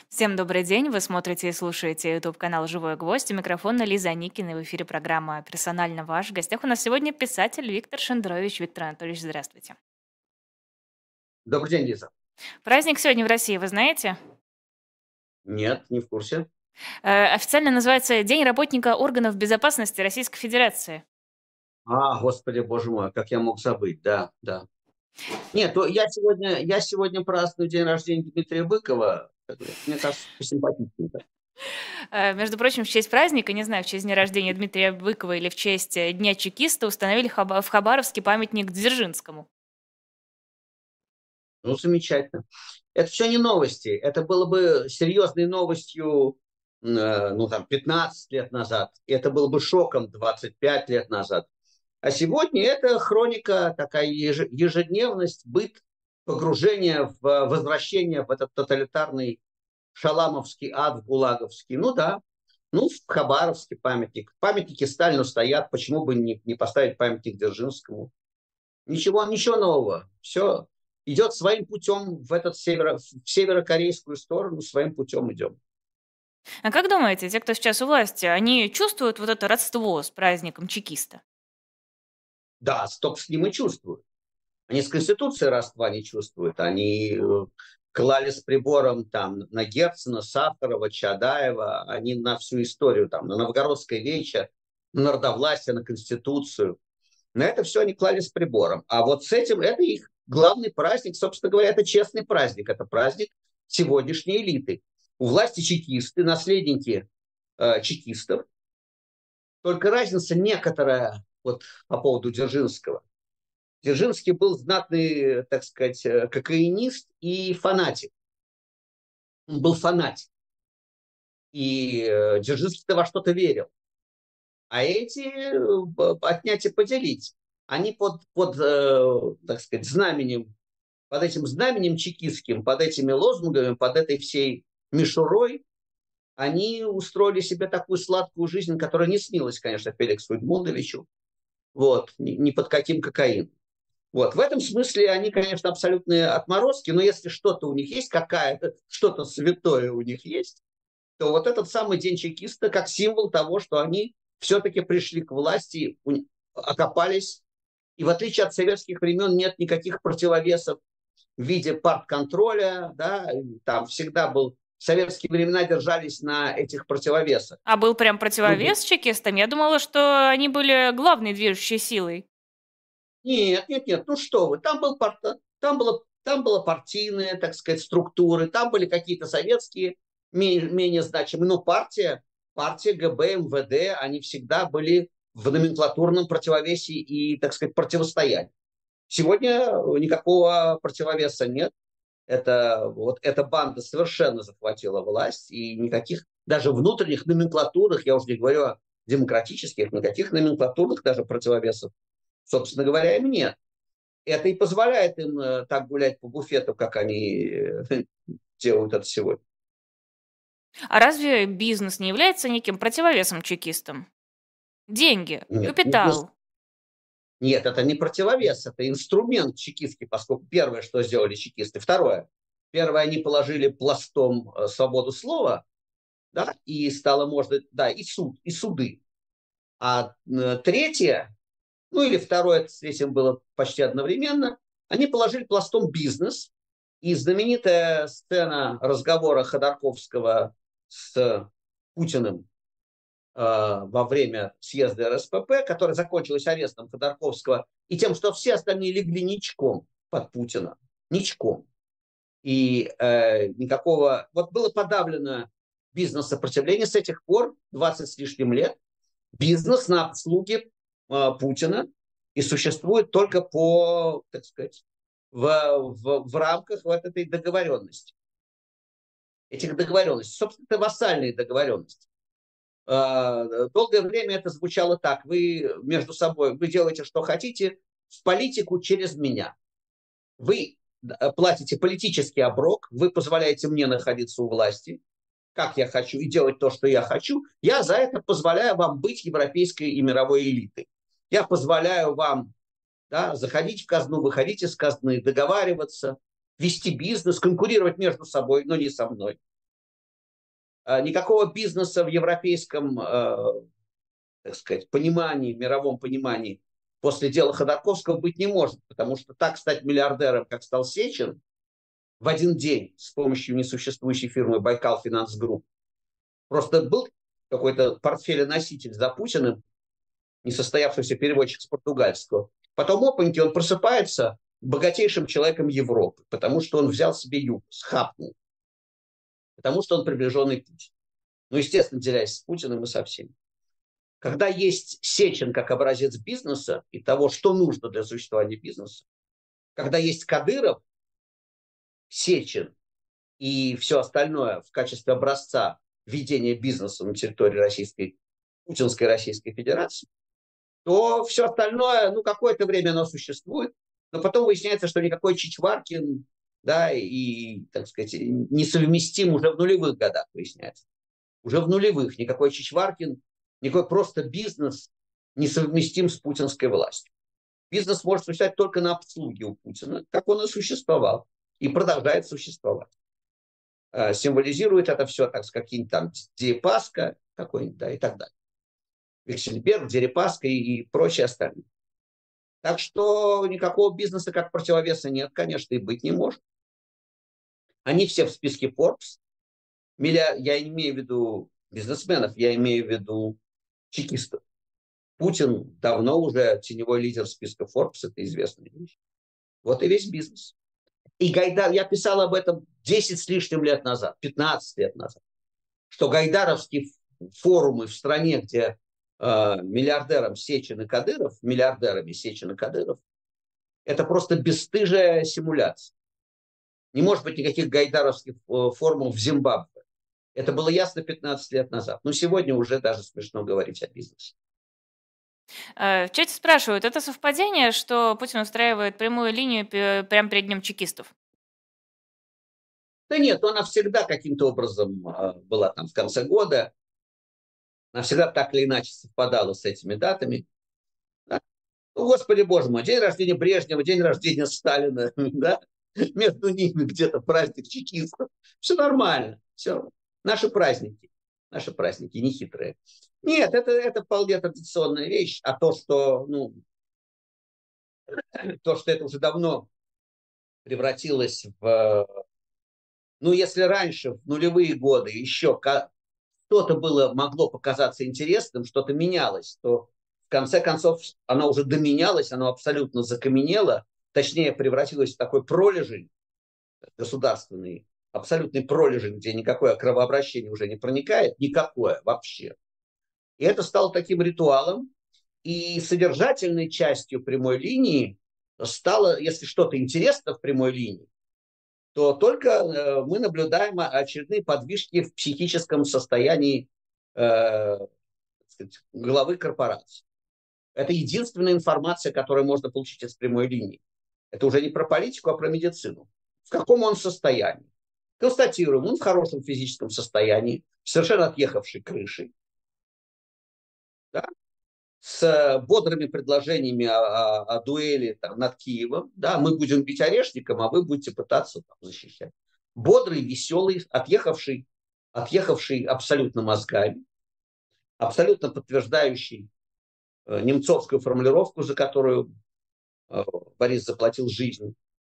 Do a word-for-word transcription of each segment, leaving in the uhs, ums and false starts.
Всем добрый день. Вы смотрите и слушаете YouTube-канал «Живой гвоздь». У микрофона Лиза Аникина. И в эфире программа «Персонально ваш». В гостях у нас сегодня писатель Виктор Шендерович. Виктор Анатольевич, здравствуйте. Добрый день, Лиза. Праздник сегодня в России, вы знаете? Нет, не в курсе. Э, официально называется День работника органов безопасности Российской Федерации. А, господи, боже мой, как я мог забыть, да, да. Нет, то я сегодня, я сегодня праздную день рождения Дмитрия Быкова. Мне кажется, посимпатичнее. Э, между прочим, в честь праздника, не знаю, в честь дня рождения Дмитрия Быкова или в честь э, Дня чекиста установили хаба- в Хабаровске памятник Дзержинскому. Ну, замечательно. Это все не новости. Это было бы серьезной новостью, э, ну, там, пятнадцать лет назад. Это было бы шоком двадцать пять лет назад. А сегодня это хроника, такая еж- ежедневность, быт, погружение в э, возвращение в этот тоталитарный шаламовский ад, в гулаговский. Ну да, ну в Хабаровске памятник. Памятники Сталину стоят, почему бы не, не поставить памятник Дзержинскому? Ничего, ничего нового. Все идет своим путем в этот северо, в северокорейскую сторону, своим путем идем. А как думаете, те, кто сейчас у власти, они чувствуют вот это родство с праздником чекиста? Да, столько с ним и чувствуют. Они с Конституцией родства не чувствуют. Они э, клали с прибором там на Герцена, Сахарова, Чадаева. Они на всю историю, там, на Новгородское вече, на народовластие, на Конституцию. На это все они клали с прибором. А вот с этим, это их главный праздник. Собственно говоря, это честный праздник. Это праздник сегодняшней элиты. У власти чекисты, наследники э, чекистов. Только разница некоторая вот по поводу Дзержинского. Дзержинский был знатный, так сказать, э, кокаинист и фанатик. Он был фанатик. И э, Дзержинский-то во что-то верил. А эти э, отнять и поделить. Они под, под э, так сказать, знаменем, под этим знаменем чекистским, под этими лозунгами, под этой всей мишурой, они устроили себе такую сладкую жизнь, которая не снилась, конечно, Феликсу Эдмундовичу. Вот, ни, ни под каким кокаином. Вот. В этом смысле они, конечно, абсолютные отморозки, но если что-то у них есть, какая-то, что-то святое у них есть, то вот этот самый день чекиста как символ того, что они все-таки пришли к власти, окопались, и в отличие от советских времен нет никаких противовесов в виде партконтроля, да, там всегда был, в советские времена держались на этих противовесах. А был прям Ну, противовес чекистам? Я думала, что они были главной движущей силой. нет, нет, нет, ну что вы, там, был, парт- там, было, там была партийные, так сказать, структуры, там были какие-то советские менее, менее значимые, но партия, партия ГБ, МВД, они всегда были в номенклатурном противовесии и, так сказать, противостоянии. Сегодня никакого противовеса нет. Это, вот, эта банда совершенно захватила власть, и никаких даже внутренних номенклатурных, я уже не говорю о демократических, никаких номенклатурных даже противовесов, собственно говоря, им нет. Это и позволяет им э, так гулять по буфету, как они э, делают это сегодня. А разве бизнес не является неким противовесом чекистам? Деньги, Нет, капитал. нет, это не противовес, это инструмент чекистский, поскольку первое, что сделали чекисты. Второе. Первое, они положили пластом э, свободу слова, да, и стало можно, да, и суд, и суды. А э, третье, ну или второе, с этим было почти одновременно, они положили пластом бизнес, и знаменитая сцена разговора Ходорковского с Путиным э, во время съезда РСПП, которая закончилась арестом Ходорковского и тем, что все остальные легли ничком под Путина. Ничком. И э, никакого... Вот было подавлено бизнес-сопротивление с этих пор, двадцать с лишним лет. Бизнес на обслуге э, Путина и существует только по, так сказать, в, в, в рамках вот этой договоренности. Этих договоренностей. Собственно, это вассальные договоренности. Э, долгое время это звучало так. Вы между собой, вы делаете, что хотите, в политику через меня. Вы платите политический оброк, вы позволяете мне находиться у власти, как я хочу, и делать то, что я хочу. Я за это позволяю вам быть европейской и мировой элитой. Я позволяю вам, да, заходить в казну, выходить из казны, договариваться, вести бизнес, конкурировать между собой, но не со мной. Никакого бизнеса в европейском, так сказать, понимании, мировом понимании после дела Ходорковского быть не может, потому что так стать миллиардером, как стал Сечин, в один день с помощью несуществующей фирмы «Байкал Финанс Групп». Просто был какой-то портфеленоситель за Путиным, несостоявшийся переводчик с португальского. Потом опаньки, он просыпается богатейшим человеком Европы, потому что он взял себе юг, схапнул, потому что он приближенный Путин. Ну, естественно, делясь с Путиным и со всеми. Когда есть Сечин как образец бизнеса и того, что нужно для существования бизнеса, когда есть Кадыров, Сечин и все остальное в качестве образца ведения бизнеса на территории Российской, Путинской Российской Федерации, то все остальное, ну, какое-то время оно существует, но потом выясняется, что никакой Чичваркин, да, и, так сказать, несовместим уже в нулевых годах, выясняется. Уже в нулевых никакой Чичваркин, никакой просто бизнес несовместим с путинской властью. Бизнес может существовать только на обслуге у Путина, как он и существовал, и продолжает существовать. Символизирует это все, так сказать, какие-нибудь там Дерипаска какой-нибудь, да, и так далее. Вексельберг, Дерипаска и, и прочие остальные. Так что никакого бизнеса как противовеса нет, конечно, и быть не может. Они все в списке Forbes. Я не имею в виду бизнесменов, я имею в виду чекистов. Путин давно уже теневой лидер списка Forbes, это известная вещь. Вот и весь бизнес. И Гайдар, я писал об этом десять с лишним лет назад, пятнадцать лет назад, что гайдаровские форумы в стране, где э, миллиардером Сечин и Кадыров, миллиардерами Сечин и Кадыров, это просто бесстыжая симуляция. Не может быть никаких гайдаровских э, форумов в Зимбабве. Это было ясно пятнадцать лет назад. Но сегодня уже даже смешно говорить о бизнесе. В чате спрашивают, это совпадение, что Путин устраивает прямую линию прямо перед днем чекистов? Да нет, она всегда каким-то образом была там в конце года. Она всегда так или иначе совпадала с этими датами. Да? Ну, Господи Боже мой, день рождения Брежнева, день рождения Сталина, да? Между ними где-то праздник чекистов. Все нормально, все. Наши праздники, наши праздники, не хитрые. Нет, это, это вполне традиционная вещь, а то, что, ну, то, что это уже давно превратилось в... Ну, если раньше, в нулевые годы, еще что-то было, могло показаться интересным, что-то менялось, то в конце концов оно уже доменялось, оно абсолютно закаменело, точнее превратилось в такой пролежень государственный, абсолютный пролежень, где никакое кровообращение уже не проникает, никакое вообще. И это стало таким ритуалом, и содержательной частью прямой линии стало, если что-то интересно в прямой линии, то только мы наблюдаем очередные подвижки в психическом состоянии э, сказать, главы корпорации. Это единственная информация, которую можно получить из прямой линии. Это уже не про политику, а про медицину. В каком он состоянии? Констатируем, он в хорошем физическом состоянии, совершенно отъехавшей крышей, да? С бодрыми предложениями о, о, о дуэли там, над Киевом. Да? Мы будем бить орешником, а вы будете пытаться там, защищать. Бодрый, веселый, отъехавший, отъехавший абсолютно мозгами, абсолютно подтверждающий э, немцовскую формулировку, за которую э, Борис заплатил жизнь.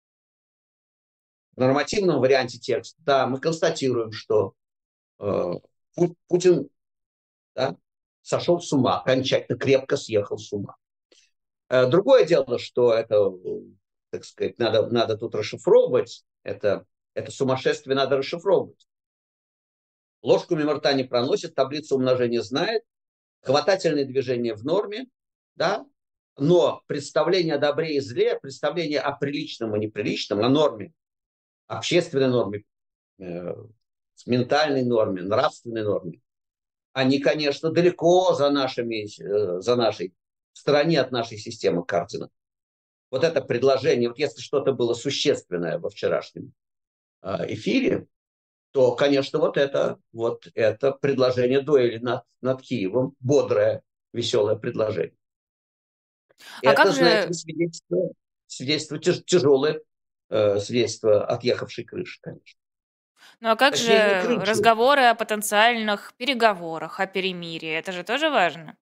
В нормативном варианте текста, да, мы констатируем, что э, Путин, да, сошел с ума, окончательно крепко съехал с ума. Э, другое дело, что это, так сказать, надо, надо тут расшифровывать, это, это сумасшествие надо расшифровывать. Ложку мимо рта не проносит, таблицу умножения знает, хватательные движения в норме, да, но представление о добре и зле, представление о приличном и неприличном, о норме, общественной норме, э, ментальной норме, нравственной норме, они, конечно, далеко за, нашими, э, за нашей, в стороне от нашей системы координат. Вот это предложение, вот если что-то было существенное во вчерашнем э, эфире, то, конечно, вот это, вот это предложение дуэли над, над Киевом, бодрое, веселое предложение. А Это, как же... знаете, свидетельство, свидетельство тяж, тяжелое, э, свидетельство отъехавшей крыши, конечно. Ну а как Точнее, не же крынчу. разговоры о потенциальных переговорах, о перемирии? Это же тоже важно.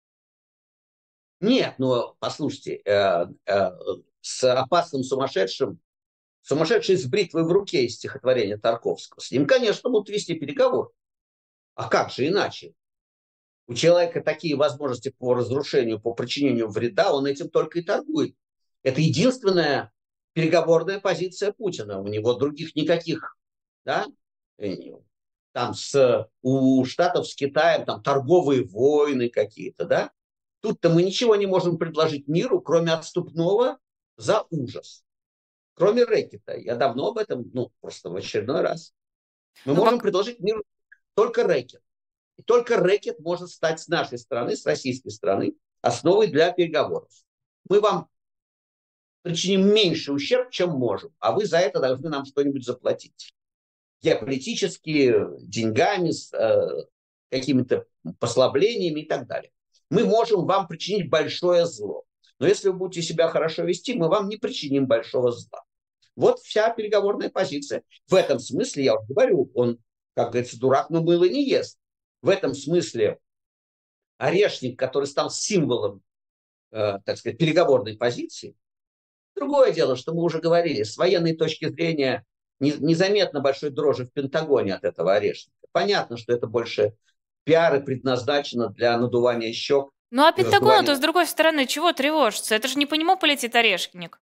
Нет, ну, послушайте, э, э, с опасным сумасшедшим, сумасшедший с бритвой в руке из стихотворения Тарковского, с ним, конечно, будут вести переговоры. А как же иначе? У человека такие возможности по разрушению, по причинению вреда, он этим только и торгует. Это единственная переговорная позиция Путина. У него других никаких, да, э, там с, у Штатов с Китаем там торговые войны какие-то, да. Тут-то мы ничего не можем предложить миру, кроме отступного за ужас. Кроме рэкета. Я давно об этом, ну, просто в очередной раз. Мы Ну, можем пок- предложить миру только рэкет. И только рэкет может стать с нашей стороны, с российской стороны, основой для переговоров. Мы вам причиним меньше ущерб, чем можем, а вы за это должны нам что-нибудь заплатить. Геополитически, деньгами, с, э, какими-то послаблениями и так далее. Мы можем вам причинить большое зло. Но если вы будете себя хорошо вести, мы вам не причиним большого зла. Вот вся переговорная позиция. В этом смысле, я уже говорю, он, как говорится, дурак, но мыло не ест. В этом смысле Орешник, который стал символом, э, так сказать, переговорной позиции. Другое дело, что мы уже говорили, с военной точки зрения не, незаметно большой дрожи в Пентагоне от этого Орешника. Понятно, что это больше пиары предназначено для надувания щек ну а и Пентагону-то, раздувания. с другой стороны, чего тревожиться? Это же не по нему полетит орешник.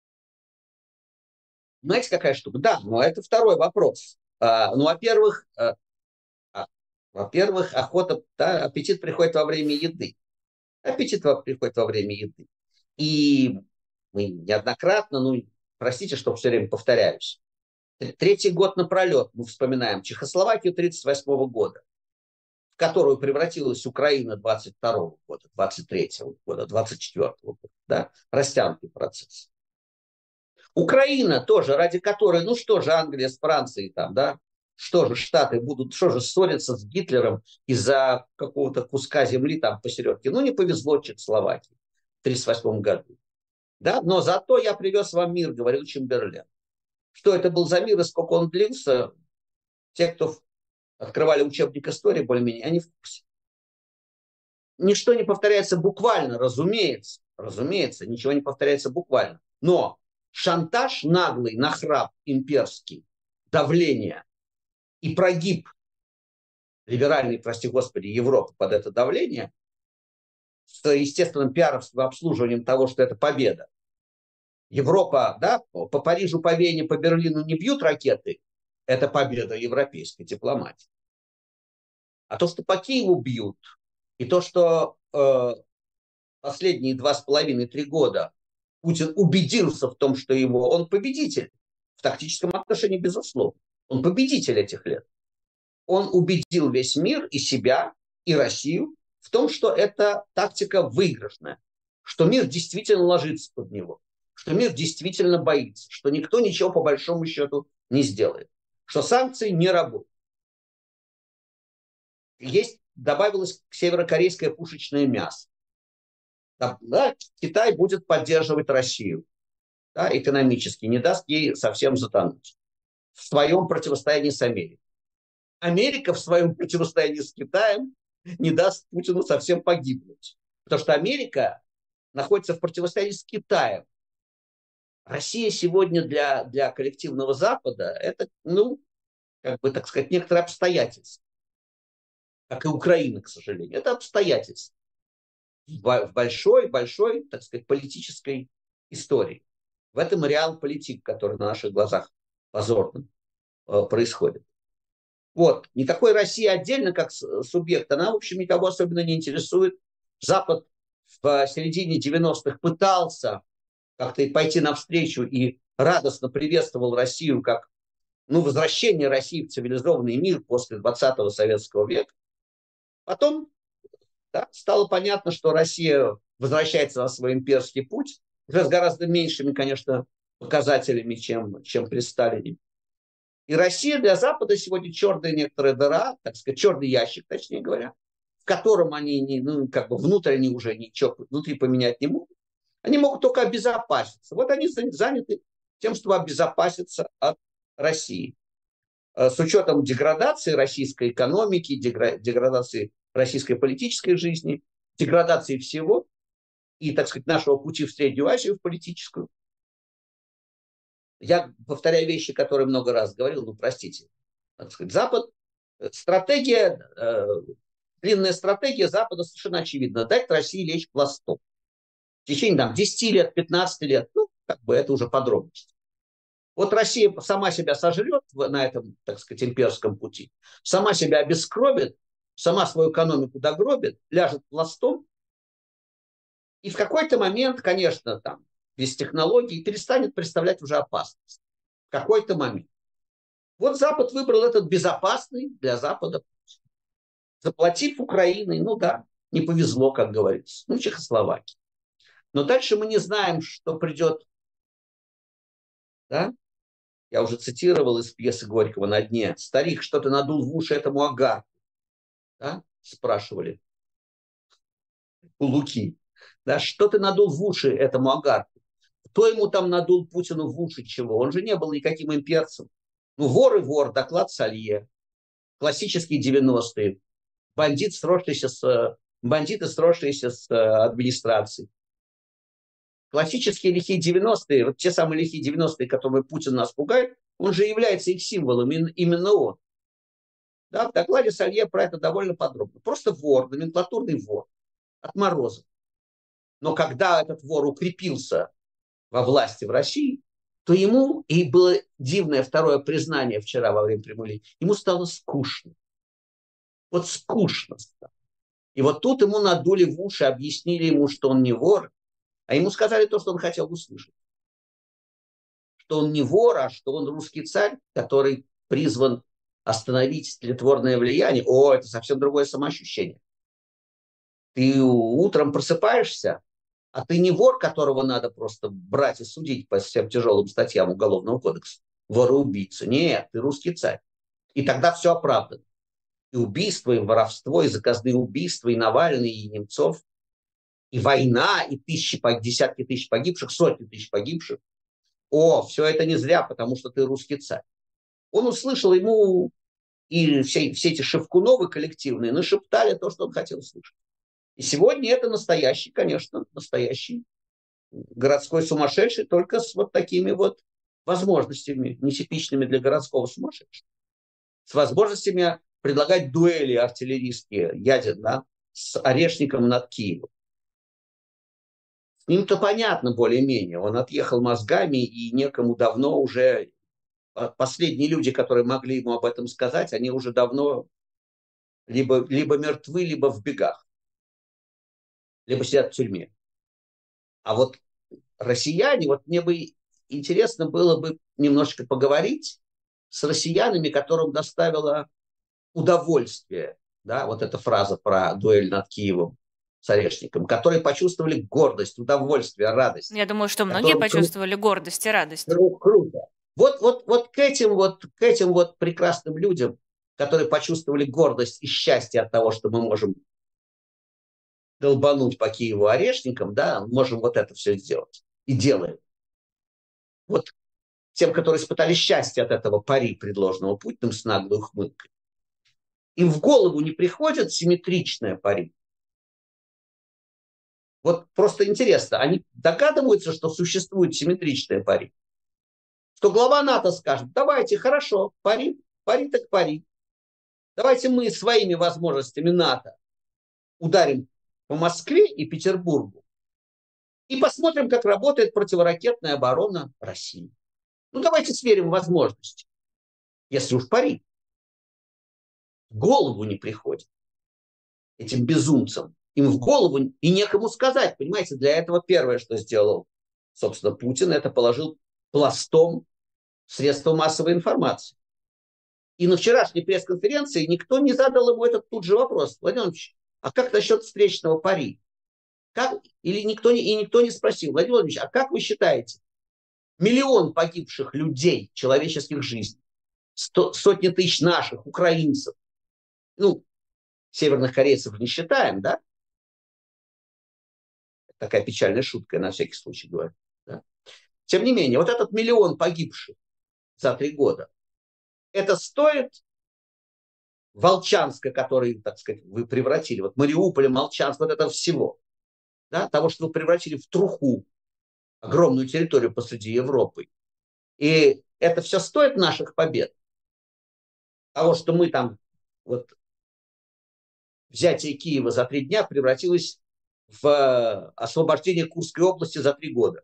Знаете, какая штука? Да, но это второй вопрос. А, ну, во-первых, а, а, во-первых, охота, да, аппетит приходит во время еды. Аппетит приходит во время еды. И мы неоднократно, ну, простите, что все время повторяюсь, третий год напролет мы вспоминаем Чехословакию тридцать восьмого года, в которую превратилась Украина двадцать второго года, двадцать третьего года, двадцать четвёртого года, да, растянутый процесс. Украина тоже, ради которой, ну что же Англия с Францией там, да, что же Штаты будут, что же ссориться с Гитлером из-за какого-то куска земли там посередке. Ну не повезло Чехословакии в тридцать восьмом году. Да? Но зато я привез вам мир, говорил Чемберлен. Что это был за мир и сколько он длился, те, кто открывали учебник истории более-менее, они в курсе. Ничто не повторяется буквально, разумеется. Разумеется, ничего не повторяется буквально. Но шантаж наглый, нахрап имперский, давление и прогиб либеральной, прости господи, Европы под это давление с естественным пиаровским обслуживанием того, что это победа. Европа, да, по Парижу, по Вене, по Берлину не бьют ракеты, это победа европейской дипломатии. А то, что по Киеву бьют, и то, что э, последние два с половиной-три года Путин убедился в том, что его, он победитель в тактическом отношении, безусловно. Он победитель этих лет. Он убедил весь мир и себя, и Россию в том, что эта тактика выигрышная, что мир действительно ложится под него, что мир действительно боится, что никто ничего по большому счету не сделает, что санкции не работают. Есть, добавилось северокорейское пушечное мясо. Да, Китай будет поддерживать Россию, да, экономически, не даст ей совсем затонуть в своем противостоянии с Америкой. Америка в своем противостоянии с Китаем не даст Путину совсем погибнуть. Потому что Америка находится в противостоянии с Китаем. Россия сегодня для, для коллективного Запада это, ну, как бы, так сказать, некоторые обстоятельства. Как и Украина, к сожалению. Это обстоятельства в большой-большой, так сказать, политической истории. В этом реал-политик, который на наших глазах позорно э, происходит. Вот. Никакой России отдельно как субъект, она, в общем, никого особенно не интересует. Запад в середине девяностых пытался как-то пойти навстречу и радостно приветствовал Россию как, ну, возвращение России в цивилизованный мир после двадцатого советского века. Потом, да, стало понятно, что Россия возвращается на свой имперский путь, уже с гораздо меньшими, конечно, показателями, чем, чем при Сталине. И Россия для Запада сегодня черная некоторая дыра, так сказать, черный ящик, точнее говоря, в котором они, не, ну, как бы внутрь они уже ничего внутри поменять не могут. Они могут только обезопаситься. Вот они заняты тем, чтобы обезопаситься от России. с учетом деградации российской экономики, деградации российской политической жизни, деградации всего и, так сказать, нашего пути в Среднюю Азию, в политическую. Я повторяю вещи, которые много раз говорил, ну, простите. Так сказать, Запад, стратегия, э, длинная стратегия Запада совершенно очевидна. Дать России лечь пластом. В течение там, десяти лет, пятнадцати лет, ну, как бы это уже подробности. Вот Россия сама себя сожрет на этом, так сказать, имперском пути, сама себя обескровит, сама свою экономику догробит, ляжет пластом, и в какой-то момент, конечно, там, без технологий, перестанет представлять уже опасность. В какой-то момент. Вот Запад выбрал этот безопасный для Запада путь. Заплатив Украиной, ну да, не повезло, как говорится, ну, Чехословакии. Но дальше мы не знаем, что придет, да? Я уже цитировал из пьесы Горького «На дне». «Старик, что ты надул в уши этому агарку?» Да? Спрашивали у Луки. Да? «Что ты надул в уши этому агарку?» Кто ему там надул Путину в уши чего? Он же не был никаким имперцем. Ну, вор и вор, доклад Салье. Классические девяностые. Бандит, сросшийся с, бандиты, сросшиеся с администрацией. Классические лихие девяностые, вот те самые лихие девяностые, которые Путин нас пугает, он же является их символом, именно он. Да, в докладе Салье про это довольно подробно. Просто вор, номенклатурный вор, отморозок. Но когда этот вор укрепился во власти в России, то ему, и было дивное второе признание вчера во время прямой линии, ему стало скучно. Вот скучно стало. И вот тут ему надули в уши, объяснили ему, что он не вор, а ему сказали то, что он хотел услышать. Что он не вор, а что он русский царь, который призван остановить тлетворное влияние. О, это совсем другое самоощущение. Ты утром просыпаешься, а ты не вор, которого надо просто брать и судить по всем тяжелым статьям Уголовного кодекса. Вор и убийца. Нет, ты русский царь. И тогда все оправдано. И убийство, и воровство, и заказные убийства, и Навальный, и Немцов, и война, и тысячи, десятки тысяч погибших, сотни тысяч погибших. О, все это не зря, потому что ты русский царь. Он услышал, ему и все, все эти Шевкуновы коллективные нашептали то, что он хотел слышать. И сегодня это настоящий, конечно, настоящий городской сумасшедший, только с вот такими вот возможностями, нетипичными для городского сумасшедшего. С возможностями предлагать дуэли артиллерийские, ядерные, да, с Орешником над Киевом. С ним-то понятно более-менее. Он отъехал мозгами, и некому давно уже... Последние люди, которые могли ему об этом сказать, они уже давно либо, либо мертвы, либо в бегах. Либо сидят в тюрьме. А вот россияне, вот мне бы интересно было бы немножечко поговорить с россиянами, которым доставило удовольствие, да, вот эта фраза про дуэль над Киевом с Орешником, которые почувствовали гордость, удовольствие, радость. Я думаю, что многие почувствовали кру... гордость и радость. Кру... Круто. Вот, вот, вот, к этим вот к этим вот прекрасным людям, которые почувствовали гордость и счастье от того, что мы можем долбануть по Киеву орешникам, да, можем вот это все сделать. И делаем. Вот тем, которые испытали счастье от этого пари, предложенного Путиным с наглой ухмылкой, им в голову не приходит симметричное пари. Вот просто интересно, они догадываются, что существует симметричное пари? Что глава НАТО скажет: давайте, хорошо, пари, пари так пари. Давайте мы своими возможностями НАТО ударим по Москве и Петербургу и посмотрим, как работает противоракетная оборона России. Ну, давайте сверим возможности, если уж пари. В голову не приходит этим безумцам. Им в голову и некому сказать. Понимаете, для этого первое, что сделал, собственно, Путин, это положил пластом средства массовой информации. И на вчерашней пресс-конференции никто не задал ему этот тут же вопрос: Владимир Владимирович, а как насчет встречного пари? Как? Или никто не, и никто не спросил: Владимир Владимирович, а как вы считаете, миллион погибших людей, человеческих жизней, сто, сотни тысяч наших, украинцев, ну, северных корейцев не считаем, да? Такая печальная шутка, я на всякий случай говорю. Да? Тем не менее, вот этот миллион погибших за три года, Это стоит Волчанска, который, так сказать, вы превратили, вот Мариуполь, Молчанск, вот этого всего, да, того, что вы превратили в труху огромную территорию посреди Европы. И это все стоит наших побед. Того, что мы там, вот взятие Киева за три дня превратилось в э, освобождение Курской области за три года.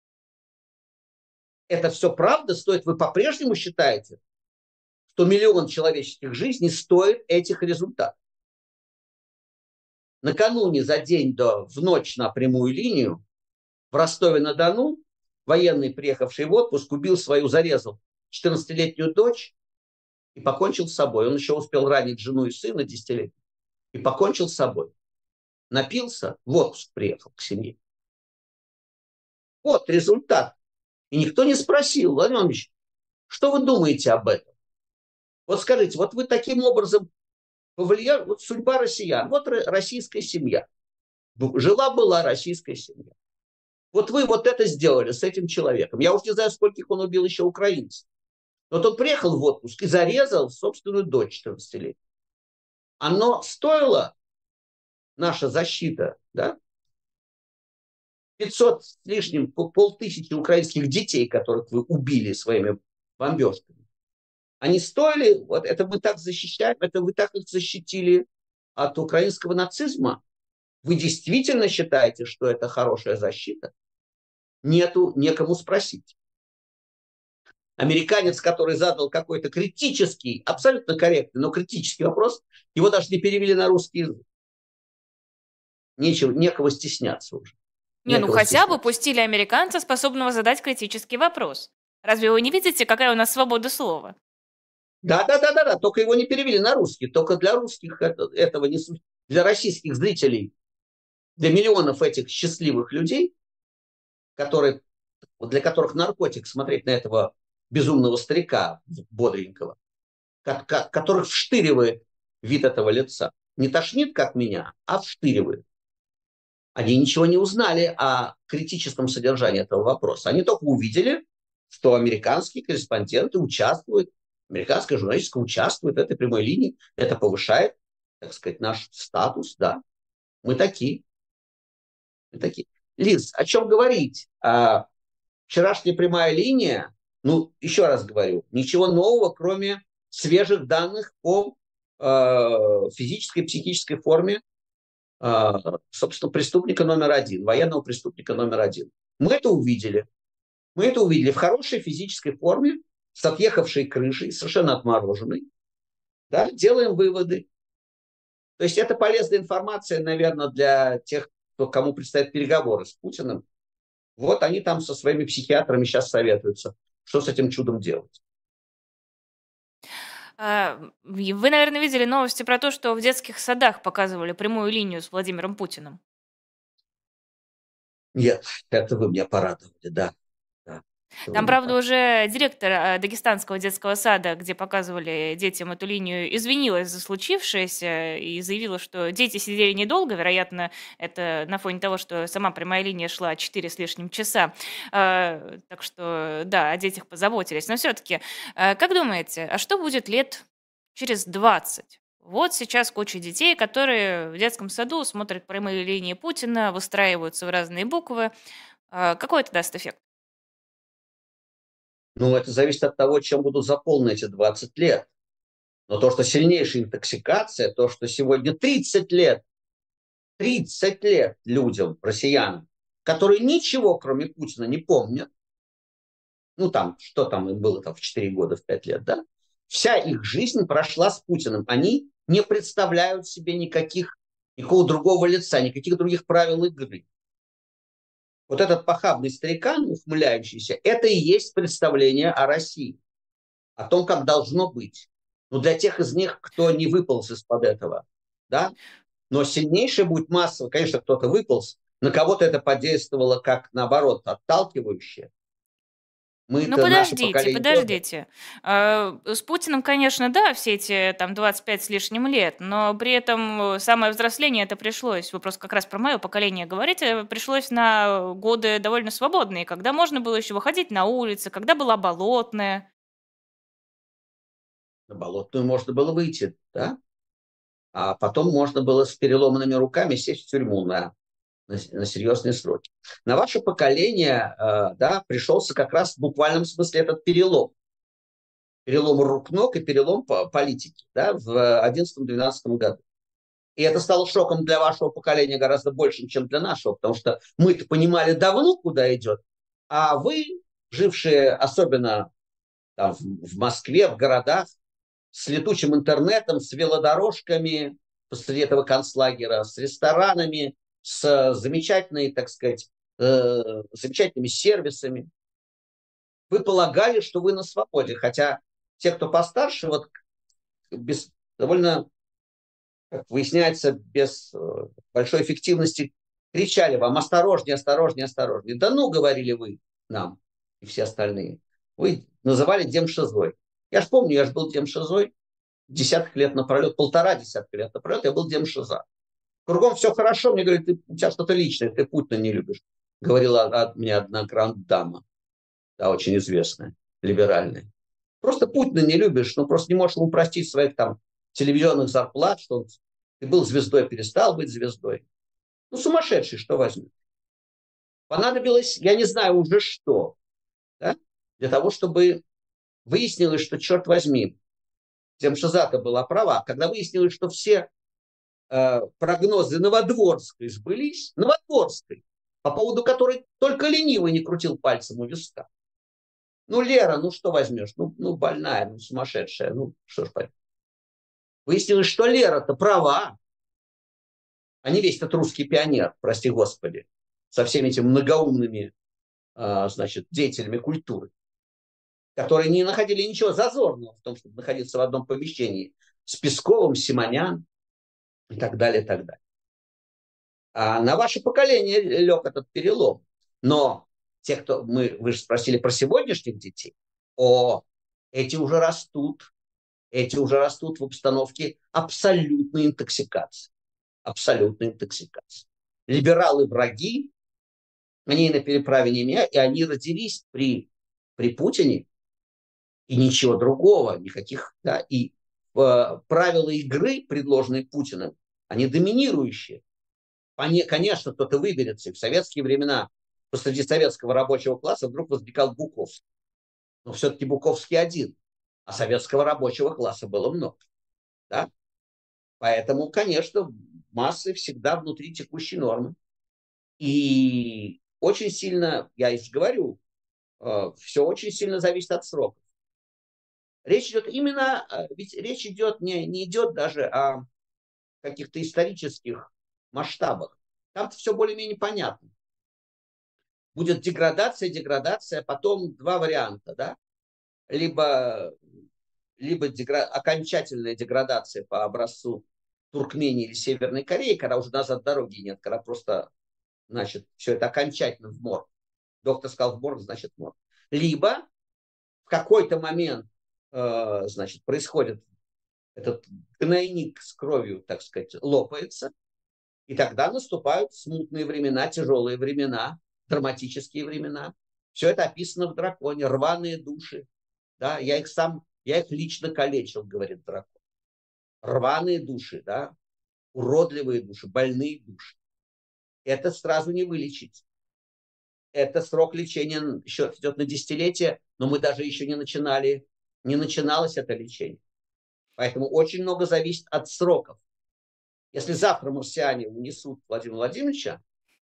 Это все правда стоит? Вы по-прежнему считаете, что миллион человеческих жизней стоит этих результатов? Накануне, за день до, в ночь на прямую линию, в Ростове-на-Дону военный, приехавший в отпуск, убил свою, зарезал четырнадцатилетнюю дочь и покончил с собой. Он еще успел ранить жену и сына десятилетнего и покончил с собой. Напился, в отпуск приехал к семье. Вот результат. И никто не спросил: Владимир Владимирович, что вы думаете об этом? Вот скажите, вот вы таким образом повлияли, вот судьба россиян, вот российская семья. Жила-была российская семья. Вот вы вот это сделали с этим человеком. Я уж не знаю, скольких он убил еще украинцев. Вот он приехал в отпуск и зарезал собственную дочь четырнадцатилетнюю. Оно стоило, наша защита, да, пятьсот с лишним, полтысячи украинских детей, которых вы убили своими бомбежками. Они стоили, вот это мы так защищаем, это вы так их защитили от украинского нацизма. Вы действительно считаете, что это хорошая защита? Нету, некому спросить. Американец, который задал какой-то критический, абсолютно корректный, но критический вопрос, его даже не перевели на русский язык. Нечего, некого стесняться уже. Не, ну Некого хотя бы стесняться. пустили американца, способного задать критический вопрос. Разве вы не видите, какая у нас свобода слова? Да, да, да, да, да. Только его не перевели на русский. Только для русских это, этого не су- для российских зрителей, для миллионов этих счастливых людей, которые, для которых наркотик смотреть на этого безумного старика бодренького, ко- ко- которых вштыривает вид этого лица. Не тошнит, как меня, а вштыривает. Они ничего не узнали о критическом содержании этого вопроса. Они только увидели, что американские корреспонденты участвуют, американская журналистика участвует в этой прямой линии. Это повышает, так сказать, наш статус, да. Мы такие. Мы такие. Лиз, о чем говорить? А, вчерашняя прямая линия, ну, еще раз говорю, ничего нового, кроме свежих данных по э, физической и психической форме, собственно, преступника номер один, военного преступника номер один. Мы это увидели. Мы это увидели в хорошей физической форме, с отъехавшей крышей, совершенно отмороженной. Да, делаем выводы. То есть это полезная информация, наверное, для тех, кто, кому предстоят переговоры с Путиным. Вот они там со своими психиатрами сейчас советуются, что с этим чудом делать. А, Вы, наверное, видели новости про то, что в детских садах показывали прямую линию с Владимиром Путиным. Нет, это вы меня порадовали, да. да это вы Там, меня правда, порадовали. уже директор а, дагестанского детского сада, где показывали детям эту линию, извинилась за случившееся и заявила, что дети сидели недолго, вероятно, это на фоне того, что сама прямая линия шла четыре с лишним часа. А, Так что, да, о детях позаботились. Но все-таки, как думаете, а что будет лет через двадцать? Вот сейчас куча детей, которые в детском саду смотрят прямые линии Путина, выстраиваются в разные буквы. А, Какой это даст эффект? Ну, это зависит от того, чем будут заполнены эти двадцать лет. Но то, что сильнейшая интоксикация, то, что сегодня тридцать лет, тридцать лет людям, россиянам, которые ничего, кроме Путина, не помнят, ну там, что там им было там в четыре года, в пять лет, да, вся их жизнь прошла с Путиным. Они не представляют себе никаких, никакого другого лица, никаких других правил игры. Вот этот похабный старикан, ухмыляющийся, это и есть представление о России, о том, как должно быть. Но для тех из них, кто не выполз из-под этого, да, но сильнейшая будет масса, конечно, кто-то выполз, на кого-то это подействовало как, наоборот, отталкивающее. Ну, Мы-то, наше подождите, поколение тоже. подождите. А, С Путиным, конечно, да, все эти там двадцать пять с лишним лет, но при этом э, самое взросление это пришлось, вы просто как раз про мое поколение говорите, пришлось на годы довольно свободные, когда можно было еще выходить на улицы, когда была болотная. На Болотную можно было выйти, да? А потом можно было с переломанными руками сесть в тюрьму на, на, на серьезные сроки. На ваше поколение, э, да, пришелся как раз в буквальном смысле этот перелом. Перелом рук-ног и перелом по политики, да, в одиннадцатом-двенадцатом году. И это стало шоком для вашего поколения гораздо большим, чем для нашего, потому что мы-то понимали давно, куда идет, а вы, жившие особенно там, в, в Москве, в городах, с летучим интернетом, с велодорожками посреди этого концлагеря, с ресторанами, с замечательной, так сказать, э, замечательными сервисами. Вы полагали, что вы на свободе, хотя те, кто постарше, вот без, довольно, как выясняется, без э, большой эффективности кричали вам: осторожнее, осторожнее, осторожнее. Да ну, говорили вы нам и все остальные. Вы называли демшизой. Я ж помню, я же был демшизой десяток лет напролет, полтора десятка лет напролет, я был демшиза. Кругом все хорошо, мне говорят: ты, у тебя что-то личное, ты Путина не любишь. Говорила от меня одна гранд-дама, да, очень известная, либеральная. Просто Путина не любишь, ну просто не можешь ему простить своих там телевизионных зарплат, что он, ты был звездой, перестал быть звездой. Ну, сумасшедший, что возьмет. Понадобилось, я не знаю уже что, да, для того, чтобы выяснилось, что, черт возьми, демшиза-то была права. Когда выяснилось, что все э, прогнозы Новодворской сбылись, Новодворской, по поводу которой только ленивый не крутил пальцем у виска. Ну, Лера, ну что возьмешь? Ну, ну больная, ну сумасшедшая, ну что ж поделать. Выяснилось, что Лера-то права, а не весь этот русский пионер, прости господи, со всеми этими многоумными, э, значит, деятелями культуры, которые не находили ничего зазорного в том, чтобы находиться в одном помещении с Песковым, Симонян и так далее, и так далее. А на ваше поколение лег этот перелом. Но те, кто мы, вы же спросили про сегодняшних детей, о, эти уже растут, эти уже растут в обстановке абсолютной интоксикации. Абсолютной интоксикации. Либералы враги, они на переправе не меня, и они родились при, при Путине, и ничего другого, никаких, да, и э, правила игры, предложенные Путиным, они доминирующие. Они, конечно, кто-то выберется. И в советские времена посреди советского рабочего класса вдруг возникал Буковский. Но все-таки Буковский один, а советского рабочего класса было много. Да? Поэтому, конечно, массы всегда внутри текущей нормы. И очень сильно, я и говорю, все очень сильно зависит от сроков. Речь идет именно, ведь речь идет, не, не идет даже о каких-то исторических масштабах. Там-то все более-менее понятно. Будет деградация, деградация, потом два варианта, да? Либо, либо дегра... окончательная деградация по образцу Туркмении или Северной Кореи, когда уже назад дороги нет, когда просто, значит, все это окончательно в морг. Доктор сказал в морг, значит морг. Либо в какой-то момент, э, значит, происходит этот гнойник с кровью, так сказать, лопается, и тогда наступают смутные времена, тяжелые времена, драматические времена. Все это описано в «Драконе». Рваные души. Да? Я их сам, я их лично калечил, говорит дракон. Рваные души, да? Уродливые души, больные души. Это сразу не вылечить. Это срок лечения еще идет на десятилетия, но мы даже еще не начинали, не начиналось это лечение. Поэтому очень много зависит от сроков. Если завтра марсиане унесут Владимира Владимировича,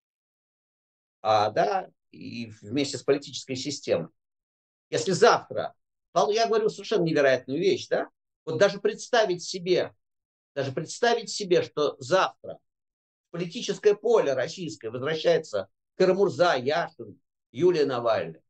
а, да, и вместе с политической системой, если завтра, я говорю совершенно невероятную вещь, да, вот даже представить себе, даже представить себе, что завтра в политическое поле российское возвращается Карамурза, Яшин, Юлия Навальная,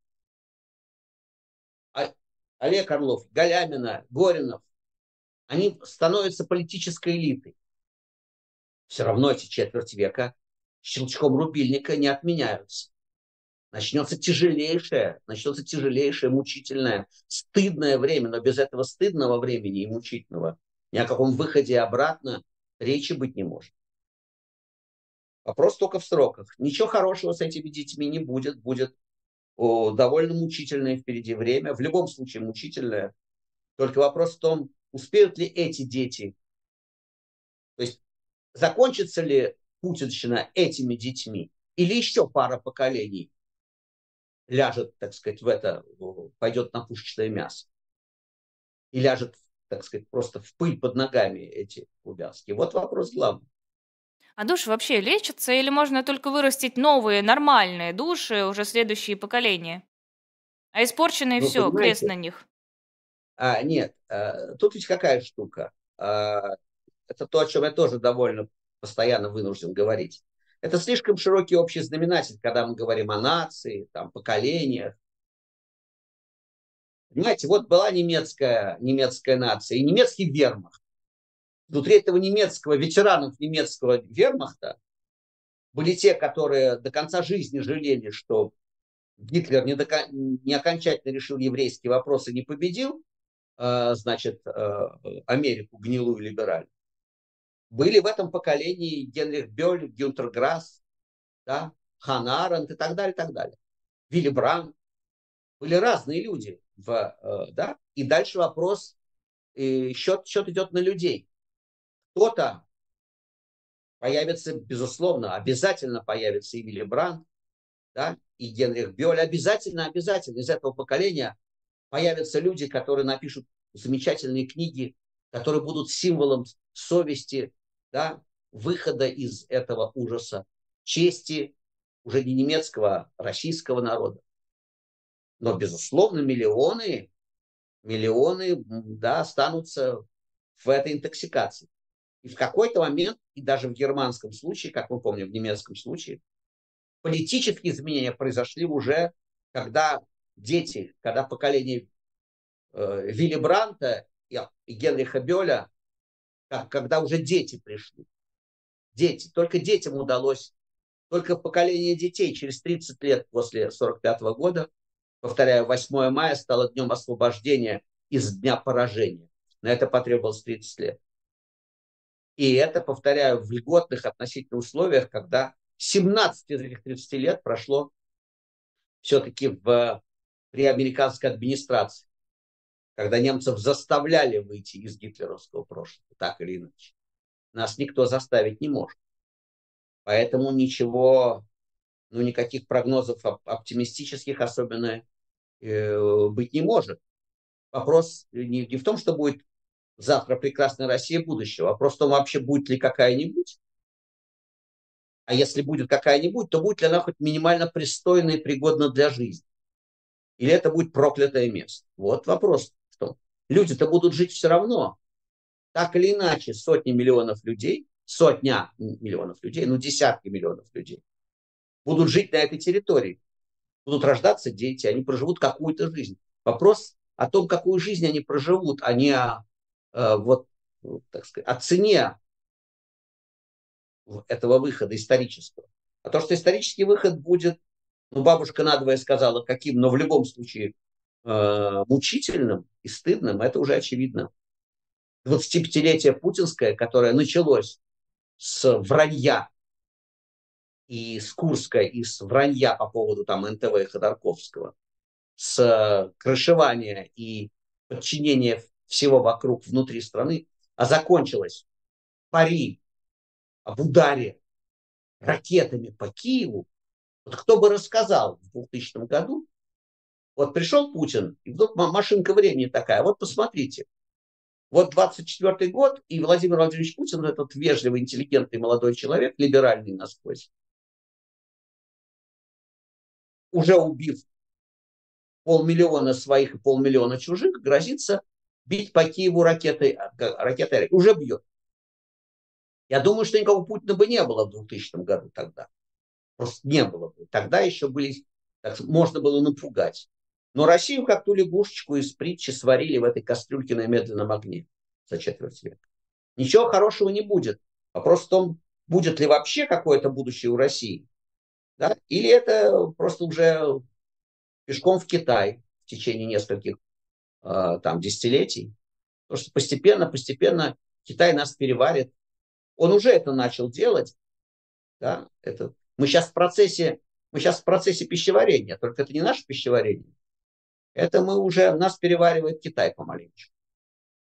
Олег Орлов, Галямина, Горинов, они становятся политической элитой. Все равно эти четверть века щелчком рубильника не отменяются. Начнется тяжелейшее, начнется тяжелейшее, мучительное, стыдное время, но без этого стыдного времени и мучительного ни о каком выходе обратно речи быть не может. Вопрос только в сроках. Ничего хорошего с этими детьми не будет, будет о, довольно мучительное впереди время, в любом случае мучительное. Только вопрос в том, Успеют ли эти дети, то есть закончится ли путинщина этими детьми, или еще пара поколений ляжет, так сказать, в это, пойдет на пушечное мясо, и ляжет, так сказать, просто в пыль под ногами эти Лубянские. Вот вопрос главный. А души вообще лечатся или можно только вырастить новые, нормальные души, уже следующие поколения? А испорченные Ну, все, крест понимаете, на них. а, нет, а, тут ведь какая штука. А, это то, о чем я тоже довольно постоянно вынужден говорить. Это слишком широкий общий знаменатель, когда мы говорим о нации, там, поколениях. Понимаете, вот была немецкая, немецкая нация и немецкий вермахт. Внутри этого немецкого, ветеранов немецкого вермахта были те, которые до конца жизни жалели, что Гитлер не, до, не окончательно решил еврейский вопрос и не победил, э, значит, э, Америку гнилую либеральную. Были в этом поколении Генрих Бёль, Гюнтер Грасс, да, Ханна Аренд и так далее, и так далее. Вилли Брандт. Были разные люди. В, э, да? И дальше вопрос, и счет, счет идет на людей. Кто-то появится, безусловно, обязательно появится и Вилли Брандт, да, и Генрих Бёль. Обязательно, обязательно из этого поколения появятся люди, которые напишут замечательные книги, которые будут символом совести, да, выхода из этого ужаса, чести уже не немецкого, а российского народа. Но, безусловно, миллионы, миллионы, да, останутся в этой интоксикации. И в какой-то момент, и даже в германском случае, как мы помним, в немецком случае, политические изменения произошли уже, когда дети, когда поколение э, Вилли Бранта и, и Генриха Бёля, как, когда уже дети пришли. Дети. Только детям удалось, только поколение детей через тридцать лет после сорок пятого года, повторяю, восьмое мая стало днем освобождения из дня поражения. На это потребовалось тридцать лет. И это, повторяю, в льготных относительно условиях, когда семнадцать из этих тридцати лет прошло все-таки в, при американской администрации, когда немцев заставляли выйти из гитлеровского прошлого, так или иначе. Нас никто заставить не может. Поэтому ничего, ну, никаких прогнозов оптимистических особенно э, быть не может. Вопрос не, не в том, что будет завтра прекрасная Россия будущего, вопрос в том, вообще будет ли какая-нибудь. А если будет какая-нибудь, то будет ли она хоть минимально пристойна и пригодна для жизни? Или это будет проклятое место? Вот вопрос в том. Люди-то будут жить все равно. Так или иначе, сотни миллионов людей, сотня миллионов людей, ну десятки миллионов людей будут жить на этой территории. Будут рождаться дети, они проживут какую-то жизнь. Вопрос о том, какую жизнь они проживут, а не о, э, вот, так сказать, о цене этого выхода исторического. А то, что исторический выход будет, ну, бабушка надвое сказала, каким, но в любом случае э, мучительным и стыдным, это уже очевидно. двадцатипятилетие путинское, которое началось с вранья и с Курска, и с вранья по поводу там эн тэ вэ и Ходорковского, с крышевания и подчинения всего вокруг внутри страны, а закончилось пари об ударе ракетами по Киеву. Вот кто бы рассказал в двухтысячном году, вот пришел Путин, и вдруг машинка времени такая, вот посмотрите, вот двадцать четвёртый год, и Владимир Владимирович Путин, этот вежливый, интеллигентный молодой человек, либеральный насквозь, уже убив полмиллиона своих и полмиллиона чужих, грозится бить по Киеву ракетой, ракетой уже бьет. Я думаю, что никакого Путина бы не было в двухтысячном году тогда. Просто не было бы. Тогда еще были, так, можно было напугать. Но Россию как ту лягушечку из притчи сварили в этой кастрюльке на медленном огне за четверть века. Ничего хорошего не будет. Вопрос в том, будет ли вообще какое-то будущее у России. Да? Или это просто уже пешком в Китай в течение нескольких э, там, десятилетий. Потому что постепенно, постепенно Китай нас переварит. Он уже это начал делать. Да? Это, мы, сейчас в процессе, мы сейчас в процессе пищеварения, только это не наше пищеварение. Это мы уже, нас переваривает Китай помаленечку.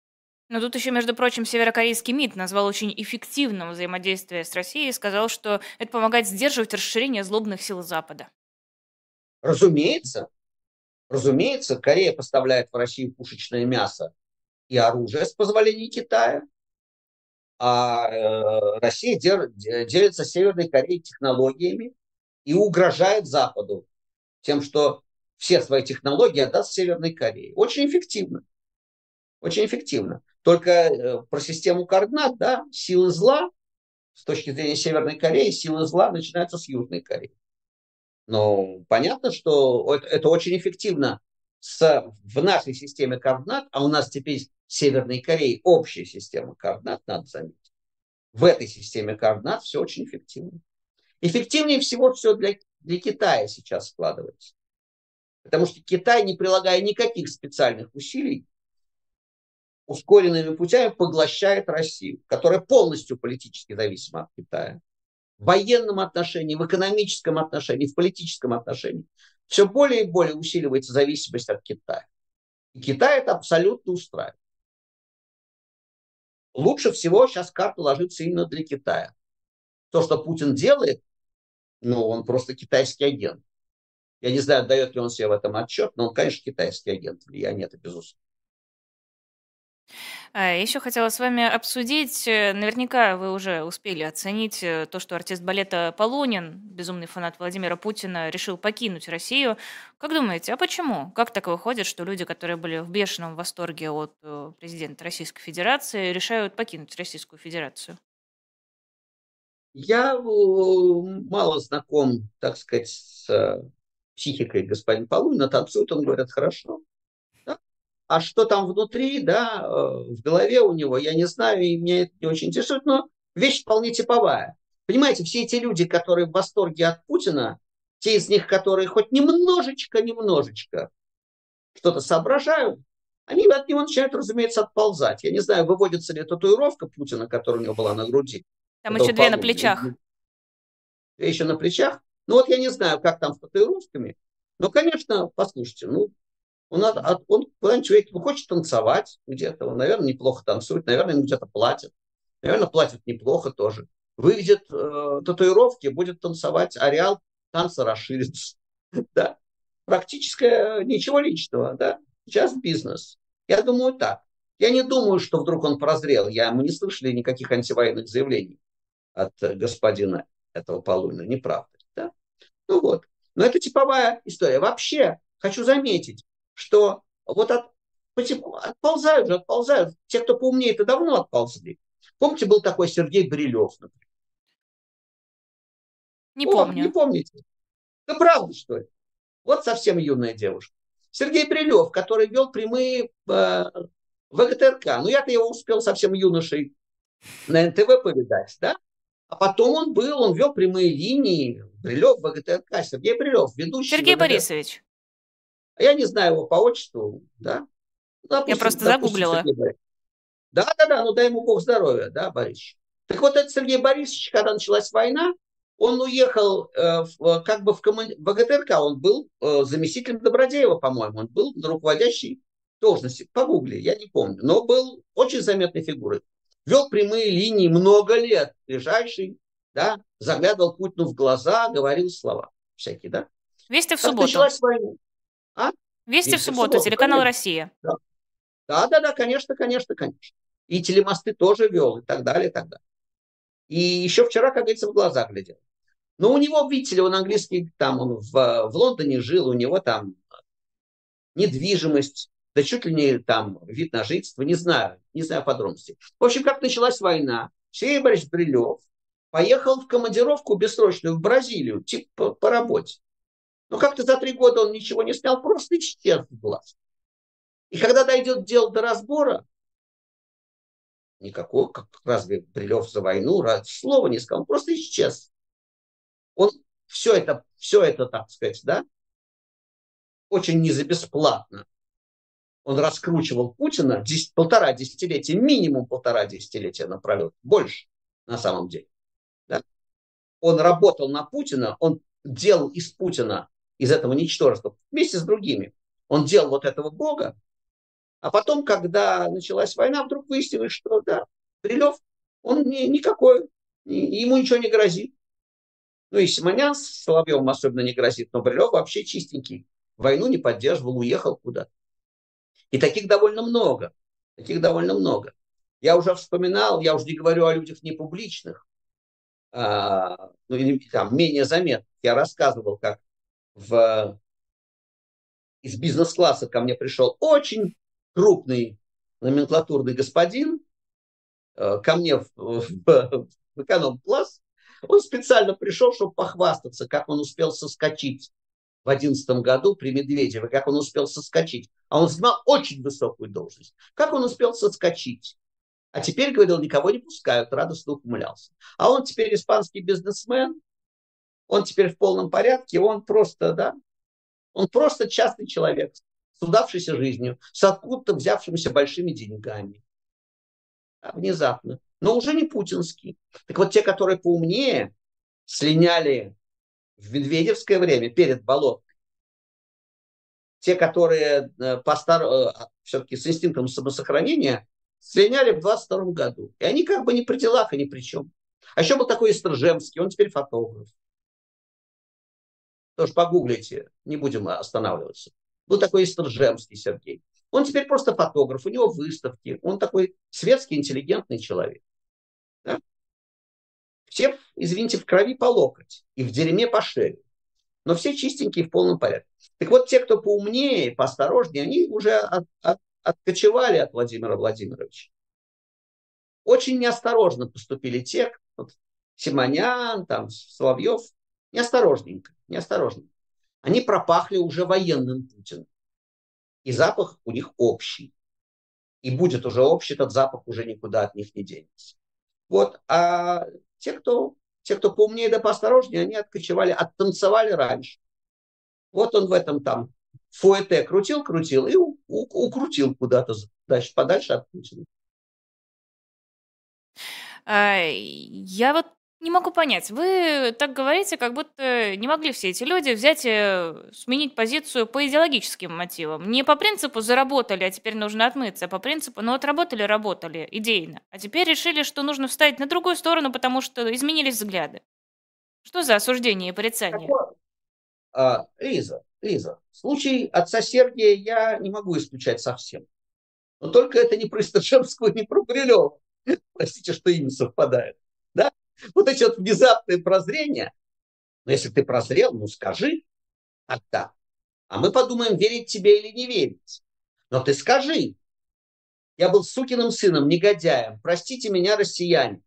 Но тут еще, между прочим, северокорейский МИД назвал очень эффективным взаимодействие с Россией и сказал, что это помогает сдерживать расширение злобных сил Запада. Разумеется, разумеется, Корея поставляет в Россию пушечное мясо и оружие с позволения Китая, а э, Россия дер- де- делится с Северной Кореей технологиями и угрожает Западу тем, что все свои технологии отдаст Северной Корее. Очень эффективно. Очень эффективно. Только э, про систему координат, да, силы зла, с точки зрения Северной Кореи, силы зла начинаются с Южной Кореи. Но понятно, что это, это очень эффективно с, в нашей системе координат, а у нас теперь с Северной Кореей общая система координат, надо заметить. В этой системе координат все очень эффективно. Эффективнее всего все для, для Китая сейчас складывается. Потому что Китай, не прилагая никаких специальных усилий, ускоренными путями поглощает Россию, которая полностью политически зависима от Китая. В военном отношении, в экономическом отношении, в политическом отношении все более и более усиливается зависимость от Китая. И Китай это абсолютно устраивает. Лучше всего сейчас карта ложится именно для Китая. То, что Путин делает, ну, он просто китайский агент. Я не знаю, дает ли он себе в этом отчет, но он, конечно, китайский агент. Влияние это безусловно. А, еще хотела с вами обсудить, э, наверняка вы уже успели оценить э, то, что артист балета Полунин, безумный фанат Владимира Путина, решил покинуть Россию. Как думаете, а почему? Как так выходит, что люди, которые были в бешеном восторге от э, президента Российской Федерации, решают покинуть Российскую Федерацию? Я э, мало знаком, так сказать, с э, психикой господина Полунина. Танцует он, говорят, хорошо. Да? А что там внутри, да, э, в голове у него, я не знаю, и меня это не очень интересует, но вещь вполне типовая. Понимаете, все эти люди, которые в восторге от Путина, те из них, которые хоть немножечко, немножечко что-то соображают, они от него начинают, разумеется, отползать. Я не знаю, выводится ли татуировка Путина, которая у него была на груди, Там еще этого две на Полунина, плечах. еще на плечах. Ну вот я не знаю, как там с татуировками, но, конечно, послушайте, ну, он, от- он куда-нибудь человек ну, хочет танцевать где-то, он, наверное, неплохо танцует, наверное, ему где-то платят, наверное, платят неплохо тоже. Выйдет э, татуировки, будет танцевать, ареал танца расширится. Да? Практически ничего личного, да? Сейчас бизнес. Я думаю так. Я не думаю, что вдруг он прозрел. Я, мы не слышали никаких антивоенных заявлений от э, господина этого Полунина. Неправда. Да? Ну вот. Но это типовая история. Вообще, хочу заметить, что вот от, отползают же, отползают. Те, кто поумнее, это давно отползли. Помните, был такой Сергей Брилев, например? Не О, не помню. помните? Да правда, что ли? Вот совсем юная девушка. Сергей Брилев, который вел прямые э, в эг тэ эр ка. Ну, я-то его успел совсем юношей на эн тэ вэ повидать, да? А потом он был, он вел прямые линии. Брилев в эг тэ эр ка. Сергей Брилев, ведущий Сергей вэ гэ тэ эр ка. Борисович, А я не знаю его по отчеству, да? Ну, я допустим, просто допустим, загуглила. Сергей Борисович. Да, да, да, ну дай ему Бог здоровья, да, Борисович. Так вот, этот Сергей Борисович, когда началась война, он уехал э, в, как бы в, коман... в эг тэ эр ка, он был э, заместителем Добродеева, по-моему, он был на руководящей должности. Погугли, я не помню, но был очень заметной фигурой. Вел прямые линии много лет, ближайший, да, заглядывал Путину в глаза, говорил слова всякие, да. Вести в Как субботу. началась война? А? Вести в Вести в субботу, субботу, телеканал конечно. «Россия». Да. Да, да, да, конечно, конечно, конечно. И телемосты тоже вел, и так далее, и так далее. И еще вчера, как говорится, в глаза глядел. Но у него, видите ли, он английский, там он в, в Лондоне жил, у него там недвижимость, да чуть ли не там вид на жительство, не знаю, не знаю подробностей. В общем, как началась война, Сергей Борисович Брилев поехал в командировку бессрочную в Бразилию, типа по, по работе. Но как-то за три года он ничего не снял, просто исчез в глаз. И когда дойдет дело до разбора, никакого, как разве Брилев за войну, раз, слова не сказал, он просто исчез. Он все это, все это, так сказать, да, очень не за бесплатно. Он раскручивал Путина десять, полтора десятилетия, минимум полтора десятилетия напролет, больше на самом деле. Да? Он работал на Путина, он делал из Путина, из этого ничтожества, вместе с другими. Он делал вот этого бога, А потом, когда началась война, вдруг выяснилось, что да, Брилев, он не, никакой, ему ничего не грозит. Ну и Симонян с Соловьевым особенно не грозит, но Брилев вообще чистенький. Войну не поддерживал, уехал куда-то. И таких довольно много. Таких довольно много. Я уже вспоминал, я уже не говорю о людях непубличных, а, ну, или там менее заметных. Я рассказывал, как в, из бизнес-класса ко мне пришел очень крупный номенклатурный господин, э, ко мне в, в, в эконом-класс. Он специально пришел, чтобы похвастаться, как он успел соскочить в одиннадцатом году при Медведеве, как он успел соскочить. А он занимал очень высокую должность. Как он успел соскочить? А теперь, говорил, никого не пускают, радостно ухмылялся. А он теперь испанский бизнесмен, он теперь в полном порядке, он просто, да, он просто частный человек, с удавшейся жизнью, с откуда-то взявшимися большими деньгами. А внезапно. Но уже не путинский. Так вот, те, которые поумнее, слиняли в медведевское время перед болоткой. Те, которые э, по стар... э, все-таки с инстинктом самосохранения, слиняли в двадцать втором году. И они как бы не при делах и ни при чем. А еще был такой Истржемский, он теперь фотограф. Тоже погуглите, не будем останавливаться. Был такой Истржемский Сергей. Он теперь просто фотограф, у него выставки. Он такой светский, интеллигентный человек. Да? Все, извините, в крови по локоть и в дерьме по шею. Но все чистенькие в полном порядке. Так вот, те, кто поумнее, поосторожнее, они уже от, от, откочевали от Владимира Владимировича. Очень неосторожно поступили те, вот, Симонян, там, Соловьев, неосторожненько, неосторожненько. Они пропахли уже военным Путиным. И запах у них общий. И будет уже общий, этот запах уже никуда от них не денется. Вот, а те, кто, те, кто поумнее да поосторожнее, они откочевали, оттанцевали раньше. Вот он в этом там фуэте крутил-крутил и у, у, укрутил куда-то дальше, подальше от Путина. А, я вот не могу понять. Вы так говорите, как будто не могли все эти люди взять и сменить позицию по идеологическим мотивам. Не по принципу заработали, а теперь нужно отмыться, а по принципу, ну отработали, работали идейно. А теперь решили, что нужно встать на другую сторону, потому что изменились взгляды. Что за осуждение и порицание? А, Лиза, Лиза, случай отца Сергия я не могу исключать совсем. Но только это не про Исташевского, не про Брилева. Простите, что имя совпадает. Да? Вот эти вот внезапные прозрения. Но если ты прозрел, ну скажи тогда. А мы подумаем, верить тебе или не верить. Но ты скажи. Я был сукиным сыном, негодяем. Простите меня, россияне.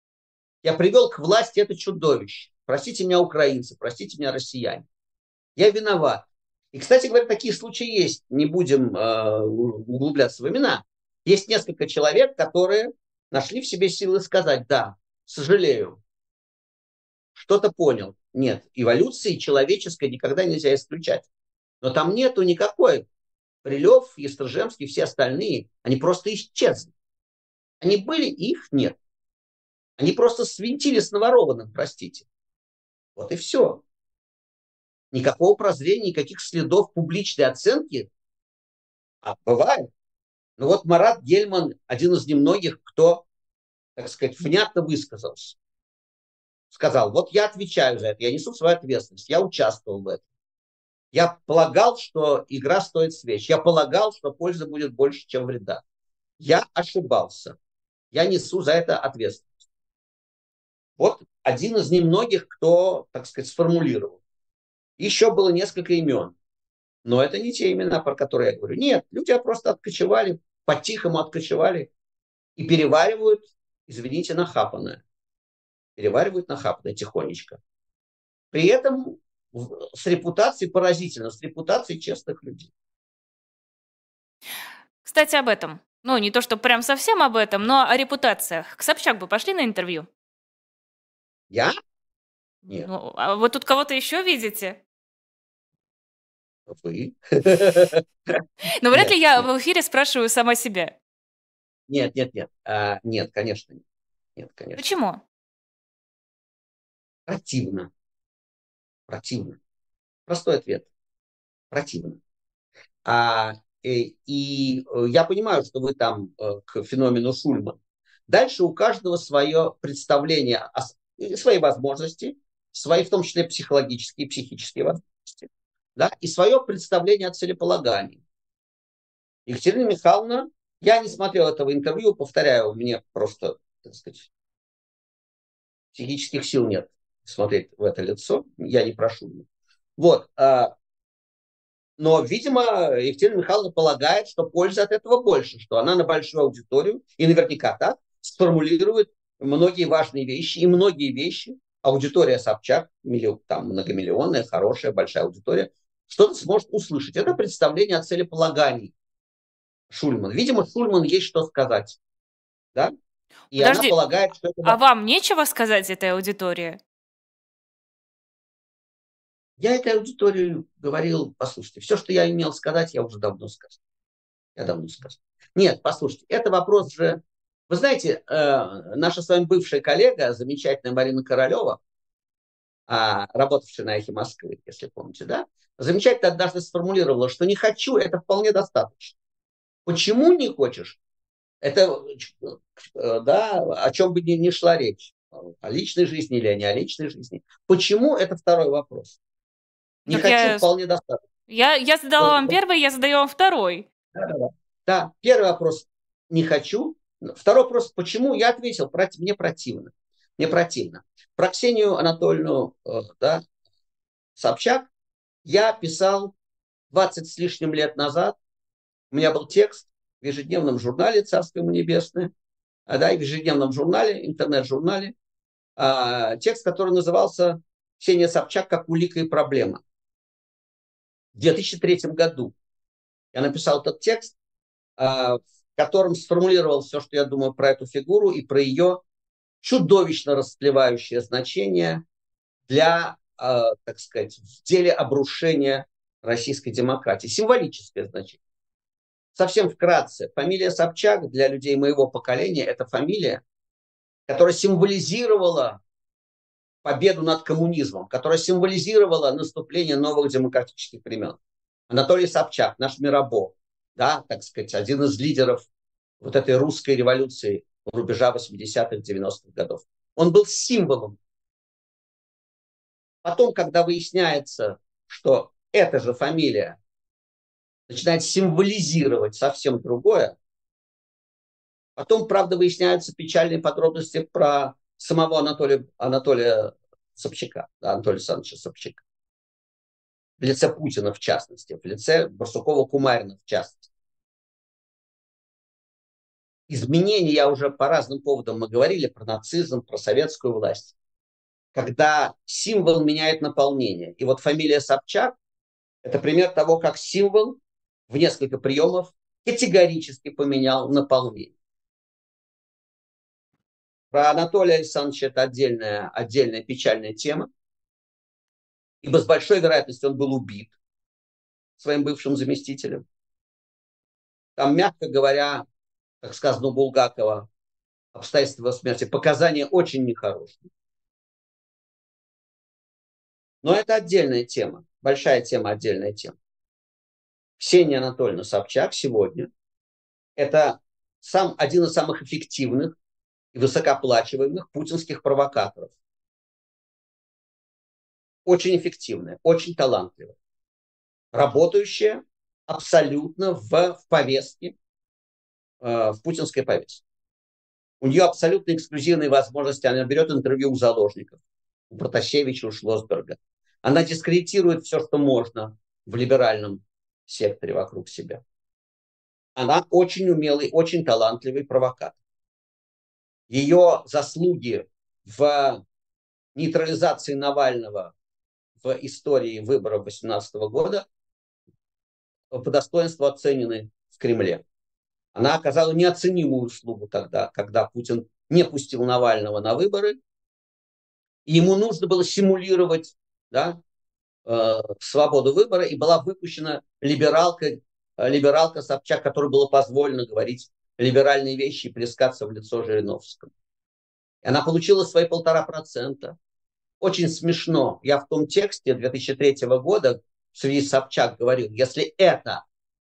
Я привел к власти это чудовище. Простите меня, украинцы. Простите меня, россияне. Я виноват. И, кстати говоря, такие случаи есть. Не будем э, углубляться в имена. Есть несколько человек, которые нашли в себе силы сказать: да, сожалею, что-то понял. Нет, эволюции человеческой никогда нельзя исключать. Но там нету никакой. Брилев, Естржемский, все остальные, они просто исчезли. Они были, их нет. Они просто свинтили с наворованным, простите. Вот и все. Никакого прозрения, никаких следов публичной оценки. А бывает. Ну вот Марат Гельман один из немногих, кто, так сказать, внятно высказался. Сказал: вот я отвечаю за это, я несу свою ответственность, я участвовал в этом. Я полагал, что игра стоит свеч. Я полагал, что пользы будет больше, чем вреда. Я ошибался. Я несу за это ответственность. Вот один из немногих, кто, так сказать, сформулировал. Еще было несколько имен. Но это не те имена, про которые я говорю. Нет, люди просто откочевали, по-тихому откочевали и переваривают, извините, нахапанное. Переваривают нахапанное тихонечко. При этом с репутацией поразительно, с репутацией честных людей. Кстати, об этом. Ну, не то, что прям совсем об этом, но о репутациях. К Собчак бы пошли на интервью? Я? Нет. Ну, а вы тут кого-то еще видите? Вы? Но вряд Нет, ли я нет. в эфире спрашиваю сама себя. Нет, нет, нет. А, нет, конечно, нет. Нет, конечно. Почему? Противно. Противно. Простой ответ. Противно. А И, и я понимаю, что вы там к феномену Шульман. Дальше у каждого свое представление, о, свои возможности, свои, в том числе психологические, психические возможности, да, и свое представление о целеполагании. Екатерина Михайловна, я не смотрел этого интервью, повторяю, мне просто, так сказать, психических сил нет смотреть в это лицо, я не прошу. Вот. Но, видимо, Екатерина Михайловна полагает, что пользы от этого больше, что она на большую аудиторию, и наверняка так, сформулирует многие важные вещи, и многие вещи, аудитория Собчак, миллион, там многомиллионная, хорошая, большая аудитория, что-то сможет услышать. Это представление о целеполагании Шульман. Видимо, Шульман есть что сказать. Да? И Подожди, она полагает, что это... а вам нечего сказать этой аудитории? Я этой аудитории говорил, послушайте, все, что я имел сказать, я уже давно сказал. Я давно сказал. Нет, послушайте, это вопрос же... Вы знаете, э, наша с вами бывшая коллега, замечательная Марина Королева, а, работавшая на «Эхе Москвы», если помните, да, замечательно однажды сформулировала, что «не хочу» — это вполне достаточно. Почему не хочешь? Это, э, да, о чем бы ни, ни шла речь. О личной жизни или не о личной жизни. Почему — это второй вопрос. Не Так хочу я, вполне достаточно. я, я задала вам первый, я задаю вам второй. Да, да, да. Да, первый вопрос – не хочу. Второй вопрос – почему? Я ответил, мне противно. Мне противно. Про Ксению Анатольевну да, Собчак я писал двадцать с лишним лет назад. У меня был текст в ежедневном журнале «Царство ему небесное», да, и в ежедневном журнале, интернет-журнале, а, текст, который назывался «Ксения Собчак как улика и проблема». В две тысячи третьем году я написал этот текст, в котором сформулировал все, что я думаю про эту фигуру и про ее чудовищно расплывающее значение для, так сказать, в деле обрушения российской демократии. Символическое значение. Совсем вкратце. Фамилия Собчак для людей моего поколения – это фамилия, которая символизировала победу над коммунизмом, которая символизировала наступление новых демократических времен. Анатолий Собчак, наш Мирабо, да, так сказать, один из лидеров вот этой русской революции рубежа восьмидесятых, девяностых годов. Он был символом. Потом, когда выясняется, что эта же фамилия начинает символизировать совсем другое, потом, правда, выясняются печальные подробности про самого Анатолия, Анатолия Собчака, да, Анатолия Александровича Собчака. В лице Путина, в частности, в лице Барсукова-Кумарина, в частности. Изменения, я уже по разным поводам мы говорили, про нацизм, про советскую власть. Когда символ меняет наполнение. И вот фамилия Собчак – это пример того, как символ в несколько приемов категорически поменял наполнение. Про Анатолия Александровича это отдельная, отдельная печальная тема. Ибо с большой вероятностью он был убит своим бывшим заместителем. Там, мягко говоря, как сказано у Булгакова, обстоятельства его смерти, показания очень нехорошие. Но это отдельная тема, большая тема, отдельная тема. Ксения Анатольевна Собчак сегодня это сам, один из самых эффективных и высокооплачиваемых путинских провокаторов. Очень эффективная, очень талантливая, работающая абсолютно в, в повестке, э, в путинской повестке. У нее абсолютно эксклюзивные возможности. Она берет интервью у заложников, у Протасевича, у Шлосберга. Она дискредитирует все, что можно в либеральном секторе вокруг себя. Она очень умелый, очень талантливый провокатор. Ее заслуги в нейтрализации Навального в истории выборов две тысячи восемнадцатого года по достоинству оценены в Кремле. Она оказала неоценимую услугу тогда, когда Путин не пустил Навального на выборы. И ему нужно было симулировать, да, э, свободу выбора. И была выпущена либералка, э, либералка Собчак, которой было позволено говорить либеральные вещи и плескаться в лицо Жириновскому. И она получила свои полтора процента. Очень смешно. Я в том тексте две тысячи третьего года в связи с Собчак говорил, если это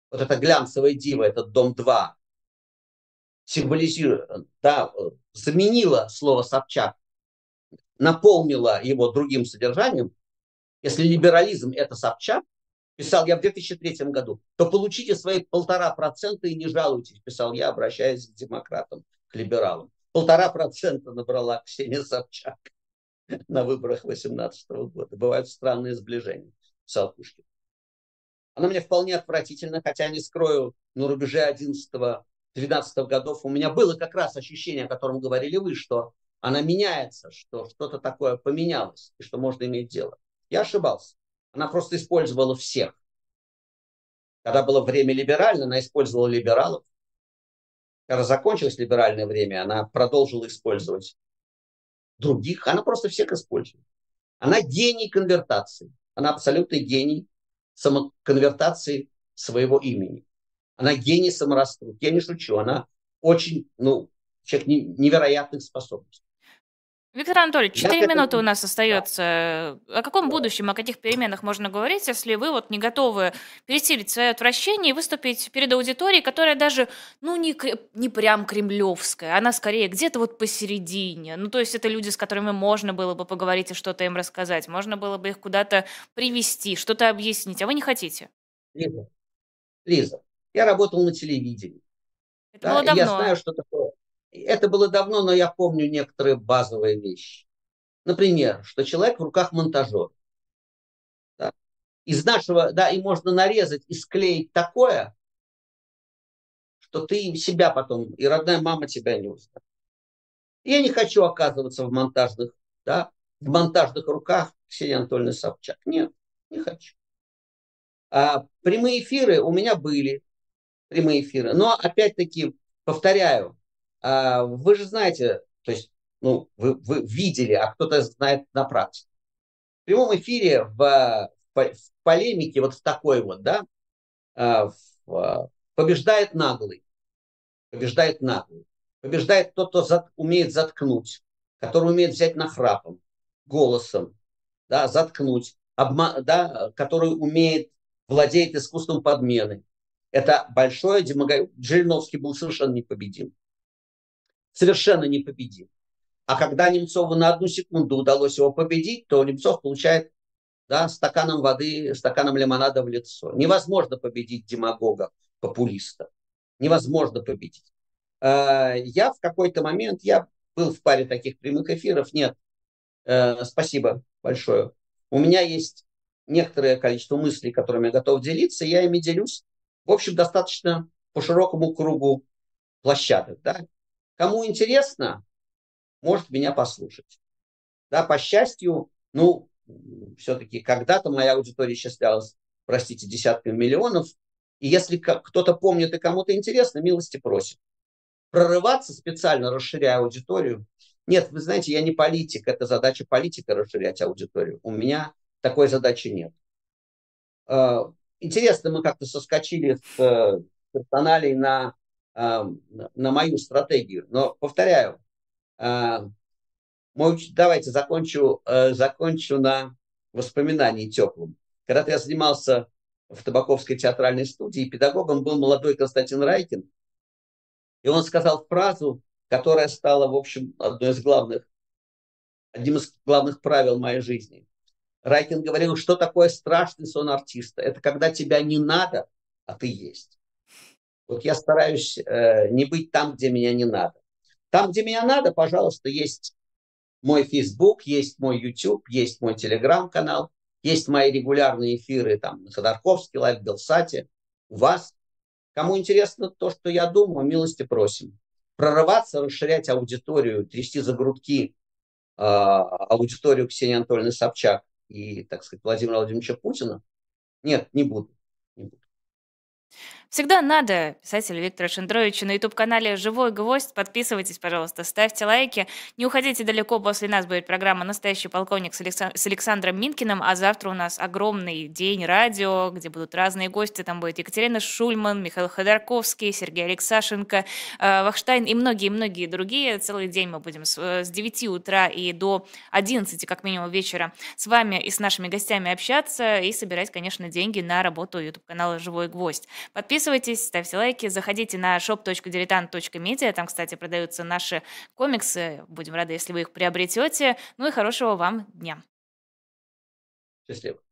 Вот эта глянцевая дива, этот Дом-два, символизирует, да, заменила слово Собчак, наполнила его другим содержанием. Если либерализм – это Собчак, писал я в две тысячи третьем году, то получите свои полтора процента и не жалуйтесь, писал я, обращаясь к демократам, к либералам. Полтора процента набрала Ксения Собчак на выборах восемнадцатого года. Бывают странные сближения, писал Пушкин. Она мне вполне отвратительна, хотя не скрою, на рубеже одиннадцатого-двенадцатого годов у меня было как раз ощущение, о котором говорили вы, что она меняется, что что-то такое поменялось, и что можно иметь дело. Я ошибался. Она просто использовала всех. Когда было время либеральное, она использовала либералов. Когда закончилось либеральное время, она продолжила использовать других. Она просто всех использует. Она гений конвертации. Она абсолютный гений самоконвертации своего имени. Она гений самораскрутки. Я не шучу. Она очень, ну, человек невероятных способностей. Виктор Анатольевич, Я к четыре минуты у этому... нас Да, остается. О каком да. будущем, о каких переменах можно говорить, если вы вот не готовы пересилить свое отвращение и выступить перед аудиторией, которая даже, ну, не, кре- не прям кремлевская, она скорее где-то вот посередине. Ну, то есть это люди, с которыми можно было бы поговорить и что-то им рассказать, можно было бы их куда-то привести, что-то объяснить, а вы не хотите. Лиза, Лиза, я работал на телевидении. Это Да, было и я давно. знаю, что такое. Это было давно, но я помню некоторые базовые вещи. Например, что человек в руках монтажера. Да? Из нашего, да, и можно нарезать и склеить такое, что ты себя потом, и родная мама тебя не узнает. Я не хочу оказываться в монтажных, да, в монтажных руках Ксении Анатольевны Собчак. Нет, не хочу. А прямые эфиры у меня были, прямые эфиры. Но опять-таки, повторяю, а, вы же знаете, то есть, ну, вы, вы видели, а кто-то знает на практике. В прямом эфире, в, в полемике вот в такой вот, да, а, в, а, побеждает наглый, побеждает наглый. Побеждает тот, кто зат, умеет заткнуть, который умеет взять нахрапом, голосом, да, заткнуть, обма, да, который умеет, владеет искусством подмены. Это большое демагогия. Жириновский был совершенно непобедим. Совершенно непобедим. А когда Немцову на одну секунду удалось его победить, то Немцов получает, да, стаканом воды, стаканом лимонада в лицо. Невозможно победить демагога, популиста. Невозможно победить. Э, Я в какой-то момент, я был в паре таких прямых эфиров, нет, э, спасибо большое. У меня есть некоторое количество мыслей, которыми я готов делиться, и я ими делюсь, в общем, достаточно по широкому кругу площадок. Да? Кому интересно, может меня послушать. Да, по счастью, ну, все-таки когда-то моя аудитория исчислялась, простите, десятками миллионов, и если кто-то помнит и кому-то интересно, милости просим. Прорываться специально, расширяя аудиторию. Нет, вы знаете, я не политик, это задача политика расширять аудиторию. У меня такой задачи нет. Э, Интересно, мы как-то соскочили с э, персоналей на, э, на мою стратегию. Но, повторяю, э, мой, давайте закончу, э, закончу на воспоминании теплом. Когда-то я занимался в Табаковской театральной студии, педагогом был молодой Константин Райкин, и он сказал фразу, которая стала, в общем, одной из главных, одним из главных правил моей жизни. Райкин говорил, что такое страшный сон артиста. Это когда тебя не надо, а ты есть. Вот я стараюсь э, не быть там, где меня не надо. Там, где меня надо, пожалуйста, есть мой Facebook, есть мой YouTube, есть мой Telegram-канал, есть мои регулярные эфиры там на Ходорковске, Лайв, Белсате, у вас. Кому интересно то, что я думаю, милости просим. Прорываться, расширять аудиторию, трясти за грудки э, аудиторию Ксении Анатольевны Собчак и, так сказать, Владимира Владимировича Путина, нет, не буду. Не буду. Всегда надо писателя Виктора Шендеровича на YouTube-канале «Живой гвоздь». Подписывайтесь, пожалуйста, ставьте лайки. Не уходите далеко, после нас будет программа «Настоящий полковник» с, Алекса- с Александром Минкиным, а завтра у нас огромный день радио, где будут разные гости. Там будет Екатерина Шульман, Михаил Ходорковский, Сергей Алексашенко, э, Вахштайн и многие-многие другие. Целый день мы будем с, э, с девяти утра и до одиннадцати, как минимум, вечера с вами и с нашими гостями общаться и собирать, конечно, деньги на работу YouTube-канала «Живой гвоздь». Подписывайтесь, ставьте лайки, заходите на shop точка diletant точка media. Там, кстати, продаются наши комиксы. Будем рады, если вы их приобретете. Ну и хорошего вам дня. Счастливо.